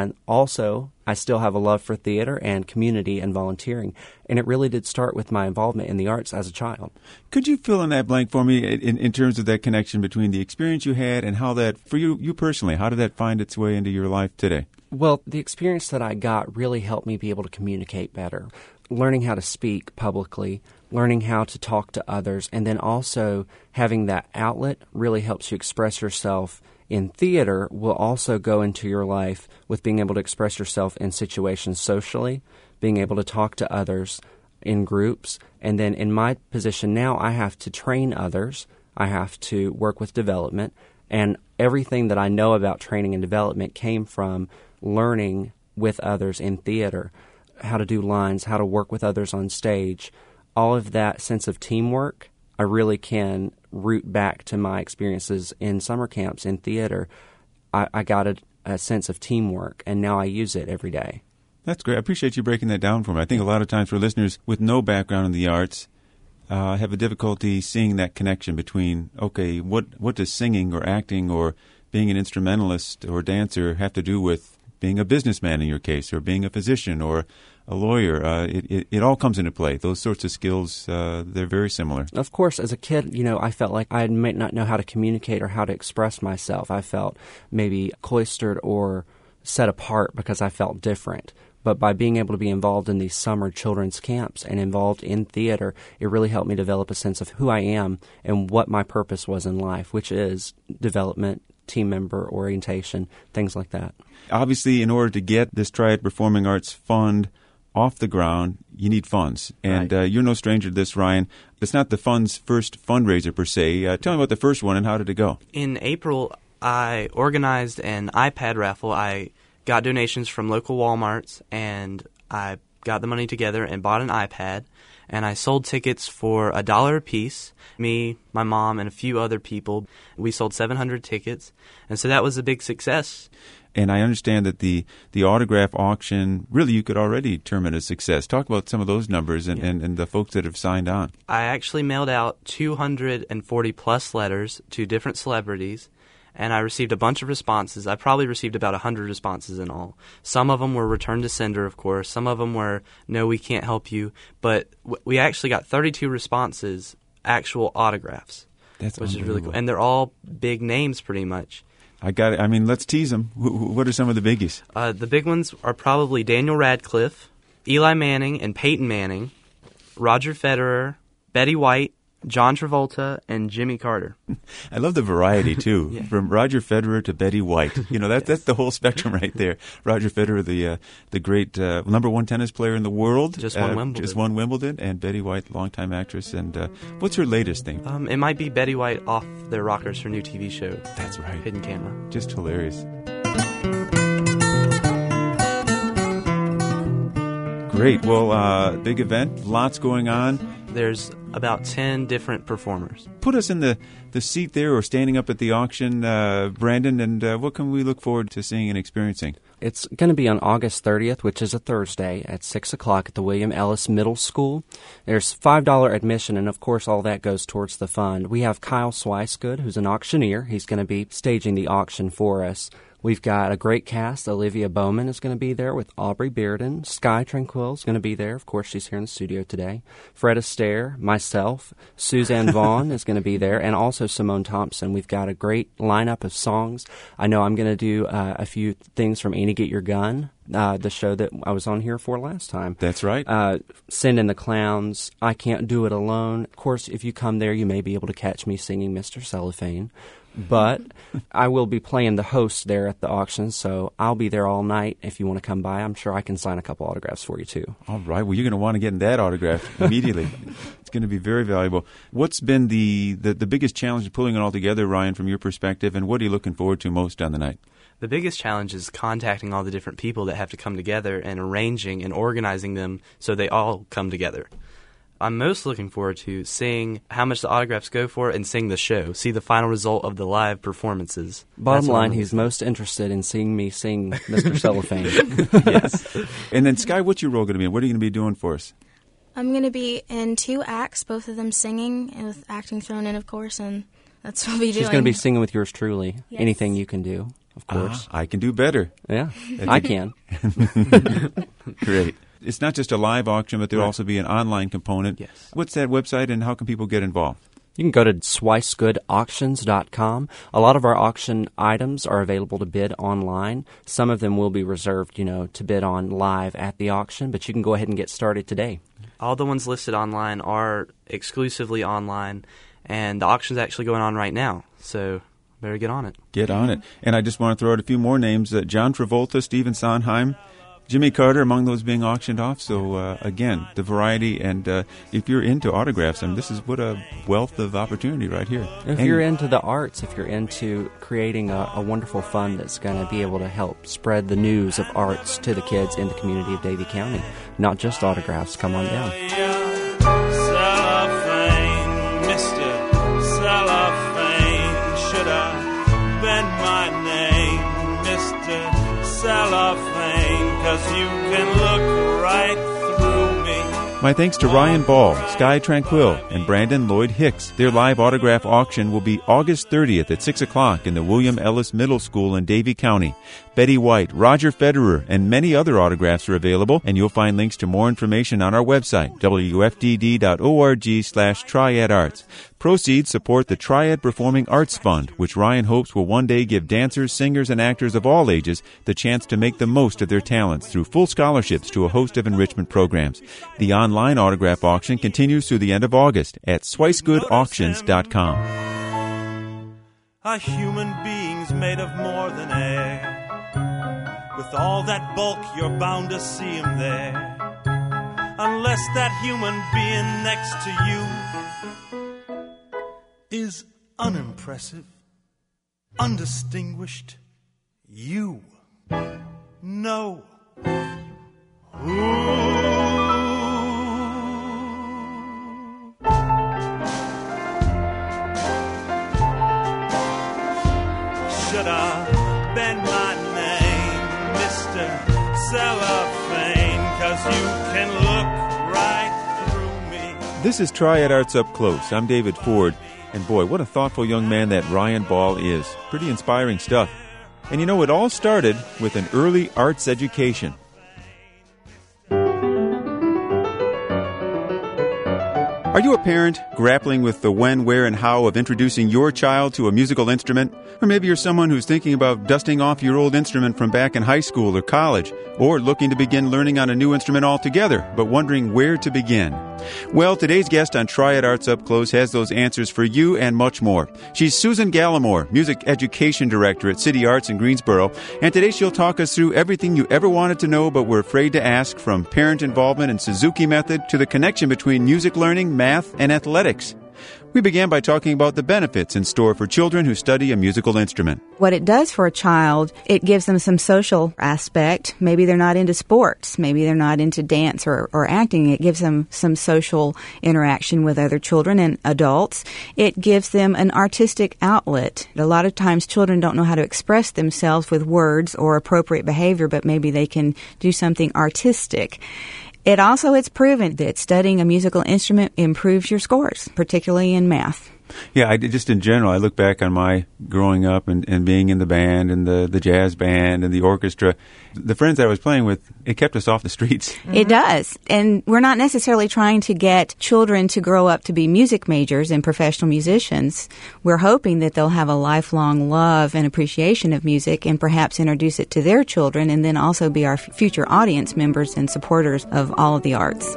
I still have a love for theater and community and volunteering. And it really did start with my involvement in the arts as a child. Could you fill in that blank for me in terms of that connection between the experience you had and how that, for you personally, how did that find its way into your life today? Well, the experience that I got really helped me be able to communicate better. Learning how to speak publicly, learning how to talk to others, and then also having that outlet really helps you express yourself in theater will also go into your life with being able to express yourself in situations socially, being able to talk to others in groups. And then in my position now, I have to train others. I have to work with development. And everything that I know about training and development came from learning with others in theater, how to do lines, how to work with others on stage. All of that sense of teamwork, I really can root back to my experiences in summer camps in theater. I got a sense of teamwork, and now I use it every day. That's great. I appreciate you breaking that down for me. I think a lot of times for listeners with no background in the arts have a difficulty seeing that connection between, okay, what does singing or acting or being an instrumentalist or dancer have to do with being a businessman in your case, or being a physician or a lawyer? It all comes into play. Those sorts of skills, they're very similar. Of course, as a kid, I felt like I might not know how to communicate or how to express myself. I felt maybe cloistered or set apart because I felt different. But by being able to be involved in these summer children's camps and involved in theater, it really helped me develop a sense of who I am and what my purpose was in life, which is development, team member orientation, things like that. Obviously, in order to get this Triad Performing Arts Fund off the ground, you need funds. And right. You're no stranger to this, Ryan. It's not the fund's first fundraiser, per se. Tell me about the first one and how did it go? In April, I organized an iPad raffle. I got donations from local Walmarts, and I got the money together and bought an iPad. And I sold tickets for $1 a piece. Me, my mom, and a few other people. We sold 700 tickets. And so that was a big success. And I understand that the autograph auction, really you could already term it a success. Talk about some of those numbers and the folks that have signed on. I actually mailed out 240-plus letters to different celebrities, and I received a bunch of responses. I probably received about 100 responses in all. Some of them were return to sender, of course. Some of them were, no, we can't help you. But we actually got 32 responses, actual autographs. That's which is really cool. And they're all big names pretty much. I got it. Let's tease them. What are some of the biggies? The big ones are probably Daniel Radcliffe, Eli Manning and Peyton Manning, Roger Federer, Betty White, John Travolta, and Jimmy Carter. I love the variety, too. Yeah. From Roger Federer to Betty White. That's the whole spectrum right there. Roger Federer, the great number one tennis player in the world. Just won Wimbledon. And Betty White, longtime actress. And what's her latest thing? It might be Betty White off their Rockers, her new TV show. That's right. Hidden Camera. Just hilarious. Great. Well, big event. Lots going on. There's about 10 different performers. Put us in the seat there or standing up at the auction, Brandon, and what can we look forward to seeing and experiencing? It's going to be on August 30th, which is a Thursday, at 6 o'clock at the William Ellis Middle School. There's $5 admission, and of course all that goes towards the fund. We have Kyle Swicegood, who's an auctioneer. He's going to be staging the auction for us. We've got a great cast. Olivia Bowman is going to be there with Aubrey Bearden. Sky Tranquil is going to be there. Of course, she's here in the studio today. Fred Astaire, myself, Suzanne Vaughn is going to be there, and also Simone Thompson. We've got a great lineup of songs. I know I'm going to do a few things from Annie Get Your Gun, the show that I was on here for last time. That's right. Send in the Clowns, I Can't Do It Alone. Of course, if you come there, you may be able to catch me singing Mr. Cellophane. But I will be playing the host there at the auction, so I'll be there all night. If you want to come by, I'm sure I can sign a couple autographs for you, too. All right. Well, you're going to want to get that autograph immediately. It's going to be very valuable. What's been the biggest challenge of pulling it all together, Ryan, from your perspective, and what are you looking forward to most on the night? The biggest challenge is contacting all the different people that have to come together and arranging and organizing them so they all come together. I'm most looking forward to seeing how much the autographs go for and seeing the show, see the final result of the live performances. Bottom line, he's most interested in seeing me sing Mr. Cellophane. Yes. And then, Sky, what's your role going to be? What are you going to be doing for us? I'm going to be in 2 acts, both of them singing, and with acting thrown in, of course, and that's what I'll be doing. She's going to be singing with yours truly. Yes. Anything you can do, of course. I can do better. Yeah, I can. Great. It's not just a live auction, but there'll also be an online component. Yes. What's that website, and how can people get involved? You can go to SwiceGoodAuctions.com. A lot of our auction items are available to bid online. Some of them will be reserved, to bid on live at the auction, but you can go ahead and get started today. All the ones listed online are exclusively online, and the auction's actually going on right now, so better get on it. Get on it. And I just want to throw out a few more names. John Travolta, Stephen Sondheim, Jimmy Carter, among those being auctioned off. So, again, the variety, and if you're into autographs, this is what a wealth of opportunity right here. If you're into the arts, if you're into creating a wonderful fund that's going to be able to help spread the news of arts to the kids in the community of Davie County, not just autographs, come on down. Cellophane, Mr. Cellophane, should I bend my name, Mr. Cellophane, 'cause you can look right through me. My thanks to Ryan Ball, Sky Tranquil, and Brandon Lloyd Hicks. Their live autograph auction will be August 30th at 6 o'clock in the William Ellis Middle School in Davie County. Betty White, Roger Federer, and many other autographs are available, and you'll find links to more information on our website, wfdd.org/triadarts. Proceeds support the Triad Performing Arts Fund, which Ryan hopes will one day give dancers, singers, and actors of all ages the chance to make the most of their talents through full scholarships to a host of enrichment programs. The online autograph auction continues through the end of August at SwiceGoodAuctions.com. A human being's made of more than air. With all that bulk, you're bound to see him there. Unless that human being next to you is unimpressive, undistinguished, you know who. Should I bend my name, Mr. Cellophane, 'cause you can look right through me. This is Triad Arts Up Close. I'm David Ford. And boy, what a thoughtful young man that Ryan Ball is. Pretty inspiring stuff. And it all started with an early arts education. Are you a parent grappling with the when, where, and how of introducing your child to a musical instrument? Or maybe you're someone who's thinking about dusting off your old instrument from back in high school or college, or looking to begin learning on a new instrument altogether, but wondering where to begin. Well, today's guest on Triad Arts Up Close has those answers for you and much more. She's Susan Gallimore, Music Education Director at City Arts in Greensboro, and today she'll talk us through everything you ever wanted to know but were afraid to ask, from parent involvement in Suzuki Method to the connection between music learning, math, and athletics. We began by talking about the benefits in store for children who study a musical instrument. What it does for a child, it gives them some social aspect. Maybe they're not into sports. Maybe they're not into dance or acting. It gives them some social interaction with other children and adults. It gives them an artistic outlet. A lot of times children don't know how to express themselves with words or appropriate behavior, but maybe they can do something artistic. It's proven that studying a musical instrument improves your scores, particularly in math. Yeah, just in general, I look back on my growing up and being in the band and the jazz band and the orchestra. The friends I was playing with, it kept us off the streets. It does. And we're not necessarily trying to get children to grow up to be music majors and professional musicians. We're hoping that they'll have a lifelong love and appreciation of music and perhaps introduce it to their children and then also be our future audience members and supporters of all of the arts.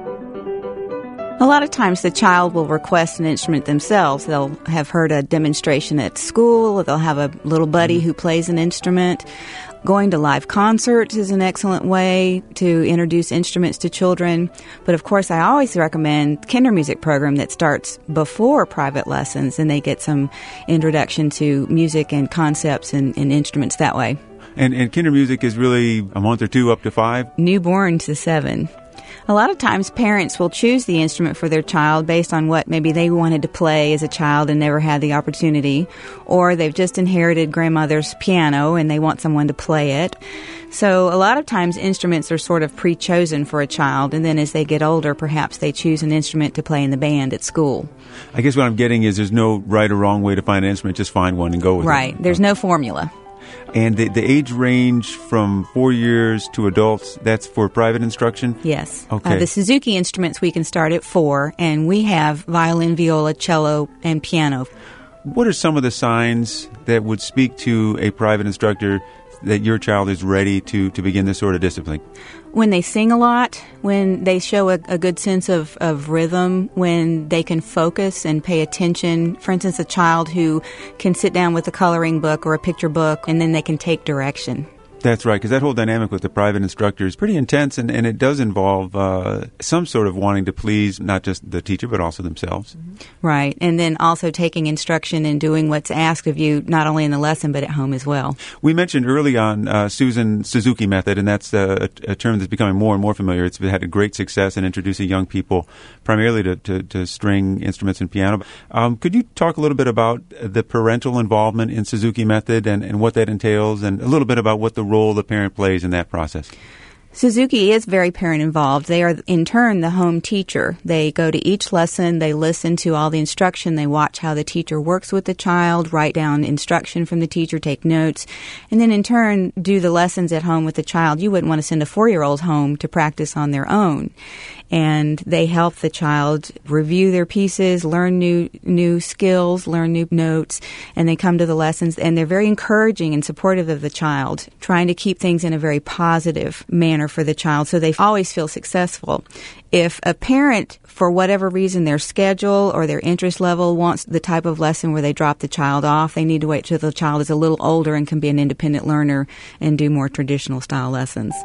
A lot of times the child will request an instrument themselves. They'll have heard a demonstration at school, or they'll have a little buddy who plays an instrument. Going to live concerts is an excellent way to introduce instruments to children. But of course, I always recommend kinder music program that starts before private lessons, and they get some introduction to music and concepts and instruments that way. And kinder music is really a month or two up to 5? Newborn to 7. A lot of times parents will choose the instrument for their child based on what maybe they wanted to play as a child and never had the opportunity, or they've just inherited grandmother's piano and they want someone to play it. So a lot of times instruments are sort of pre-chosen for a child, and then as they get older, perhaps they choose an instrument to play in the band at school. I guess what I'm getting is there's no right or wrong way to find an instrument, just find one and go with it. Right. There's no formula. And the age range from 4 years to adults, that's for private instruction? Yes. Okay. The Suzuki instruments we can start at 4, and we have violin, viola, cello, and piano. What are some of the signs that would speak to a private instructor that your child is ready to begin this sort of discipline? When they sing a lot, when they show a good sense of rhythm, when they can focus and pay attention. For instance, a child who can sit down with a coloring book or a picture book, and then they can take direction. That's right, because that whole dynamic with the private instructor is pretty intense, and it does involve some sort of wanting to please not just the teacher, but also themselves. Right, and then also taking instruction and doing what's asked of you, not only in the lesson, but at home as well. We mentioned early on Susan Suzuki method, and that's a term that's becoming more and more familiar. It's had a great success in introducing young people primarily to string instruments and piano. Could you talk a little bit about the parental involvement in Suzuki method and what that entails, and a little bit about what the role the parent plays in that process? Suzuki is very parent involved. They are, in turn, the home teacher. They go to each lesson, they listen to all the instruction, they watch how the teacher works with the child, write down instruction from the teacher, take notes, and then in turn do the lessons at home with the child. You wouldn't want to send a 4-year-old home to practice on their own. And they help the child review their pieces, learn new skills, learn new notes, and they come to the lessons, and they're very encouraging and supportive of the child, trying to keep things in a very positive manner for the child so they always feel successful. If a parent, for whatever reason, their schedule or their interest level wants the type of lesson where they drop the child off, they need to wait till the child is a little older and can be an independent learner and do more traditional style lessons.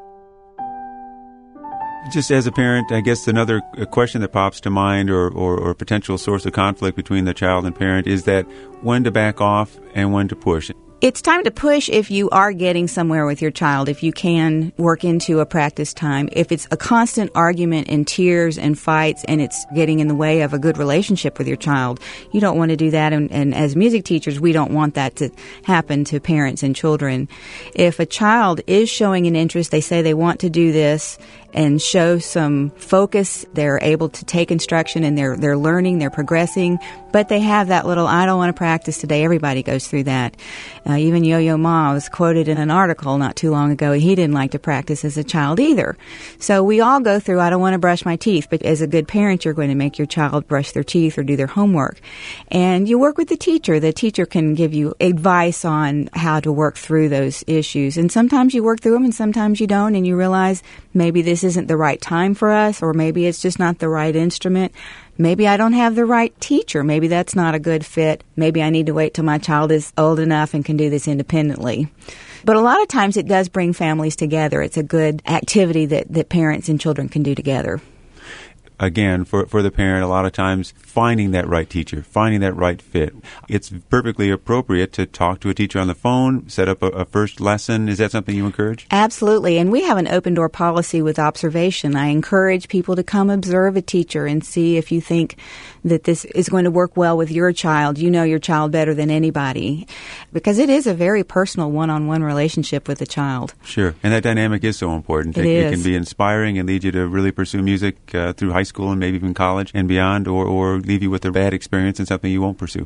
Just as a parent, I guess another question that pops to mind or potential source of conflict between the child and parent is that when to back off and when to push. It's time to push if you are getting somewhere with your child, if you can work into a practice time. If it's a constant argument and tears and fights and it's getting in the way of a good relationship with your child, you don't want to do that. And as music teachers, we don't want that to happen to parents and children. If a child is showing an interest, they say they want to do this, and show some focus, they're able to take instruction and they're learning, they're progressing, but they have that little, I don't want to practice today. Everybody goes through that. Even Yo-Yo Ma was quoted in an article not too long ago. He didn't like to practice as a child either. So we all go through, I don't want to brush my teeth, but as a good parent, you're going to make your child brush their teeth or do their homework. And you work with the teacher. The teacher can give you advice on how to work through those issues. And sometimes you work through them and sometimes you don't, and you realize maybe this isn't the right time for us, or maybe it's just not the right instrument. Maybe I don't have the right teacher. Maybe that's not a good fit. Maybe I need to wait till my child is old enough and can do this independently. But a lot of times it does bring families together. It's a good activity that parents and children can do together. Again, for the parent, a lot of times finding that right teacher, finding that right fit. It's perfectly appropriate to talk to a teacher on the phone, set up a first lesson. Is that something you encourage? Absolutely. And we have an open door policy with observation. I encourage people to come observe a teacher and see if you think that this is going to work well with your child. You know your child better than anybody, because it is a very personal one-on-one relationship with a child. Sure. And that dynamic is so important. It is. It can be inspiring and lead you to really pursue music through high school and maybe even college and beyond, or leave you with a bad experience and something you won't pursue.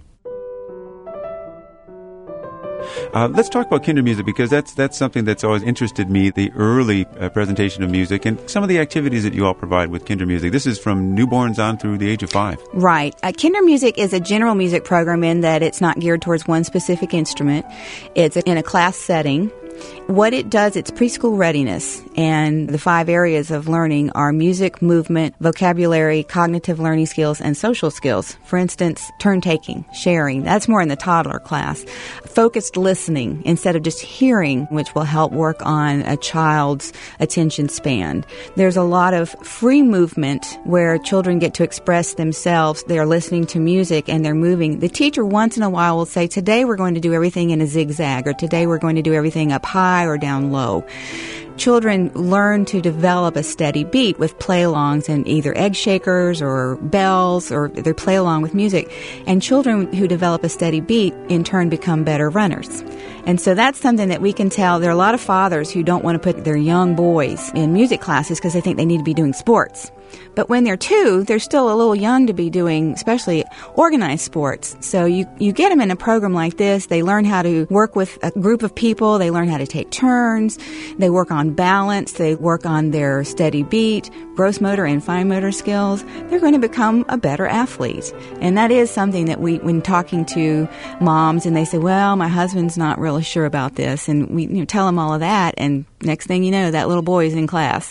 Let's talk about kinder music, because that's something that's always interested me, the early presentation of music and some of the activities that you all provide with kinder music. This is from newborns on through the age of 5. Right. Kinder music is a general music program in that it's not geared towards one specific instrument. It's in a class setting. What it does, it's preschool readiness, and the 5 areas of learning are music, movement, vocabulary, cognitive learning skills, and social skills. For instance, turn-taking, sharing, that's more in the toddler class. Focused listening instead of just hearing, which will help work on a child's attention span. There's a lot of free movement where children get to express themselves. They're listening to music and they're moving. The teacher once in a while will say, today we're going to do everything in a zigzag, or today we're going to do everything up high or down low. Children learn to develop a steady beat with play-alongs and either egg shakers or bells, or they play along with music. And children who develop a steady beat in turn become better runners. And so that's something that we can tell. There are a lot of fathers who don't want to put their young boys in music classes because they think they need to be doing sports. But when they're 2, they're still a little young to be doing, especially organized sports. So you get them in a program like this. They learn how to work with a group of people. They learn how to take turns. They work on balance. They work on their steady beat, gross motor and fine motor skills. They're going to become a better athlete. And that is something that when talking to moms and they say, well, my husband's not really sure about this. And we tell them all of that. And next thing you know, that little boy is in class.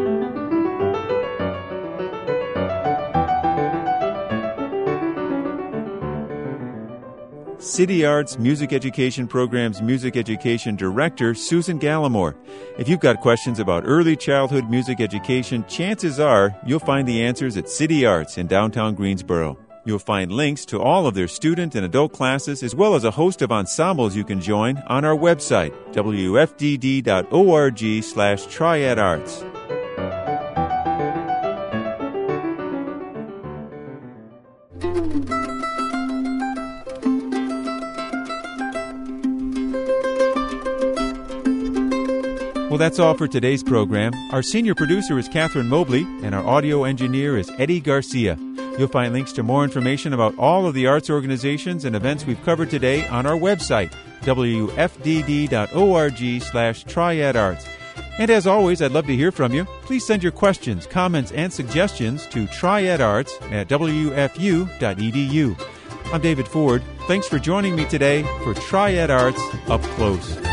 City Arts Music Education Program's Music Education Director, Susan Gallimore. If you've got questions about early childhood music education, chances are you'll find the answers at City Arts in downtown Greensboro. You'll find links to all of their student and adult classes, as well as a host of ensembles you can join on our website, wfdd.org/triadarts. Well, that's all for today's program. Our senior producer is Catherine Mobley, and our audio engineer is Eddie Garcia. You'll find links to more information about all of the arts organizations and events we've covered today on our website, wfdd.org/triadarts. And as always, I'd love to hear from you. Please send your questions, comments, and suggestions to triadarts@wfu.edu. I'm David Ford. Thanks for joining me today for Triad Arts Up Close.